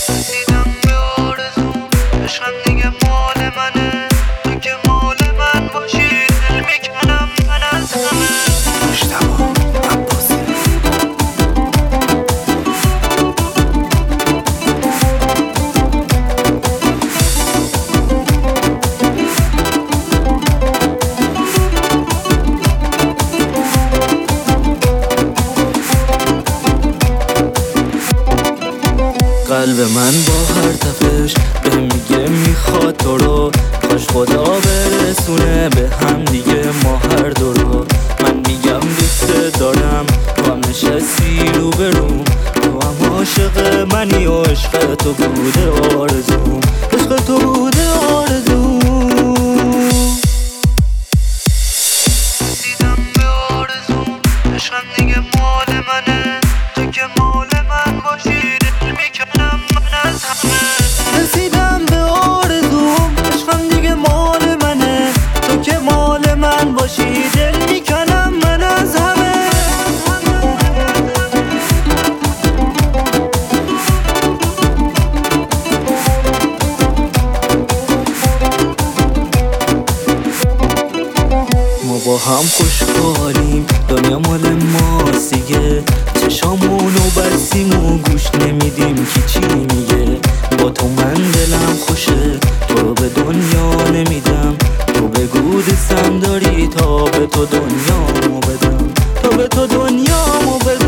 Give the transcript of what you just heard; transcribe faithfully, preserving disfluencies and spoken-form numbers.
رسیدم به آرزوم، عشقم دیگه مال منه، تو که مال من باشی دل میکنم من از همه. مجتبی عباسی. قلب من با هر تپش به میگه میخواد تو رو، کاش خدا برسونه به هم دیگه ما هر دو رو. من میگم دوست دارم، تو هم نشستی رو به روم، تو هم عاشق منی و عشق تو بوده آرزوم، عشق تو بوده آرزوم. رسیدم به آرزوم، عشقم دیگه مال منه، تو که مال من باشی میکنم من از همه. رسیدم به آرزوم، عشقم دیگه مال منه، تو که مال من باشی دل میکنم من از همه. ما با هم خوشحالیم، دنیا مال ماست دیگه، چشامونو بستیم و گوش نمیدیم که چی میگه. با تو من دلم خوشه، تو رو به دنیا نمیدم، تو بگو دوستم داری تا به تو دنیامو بدم، تا به تو دنیامو بدم.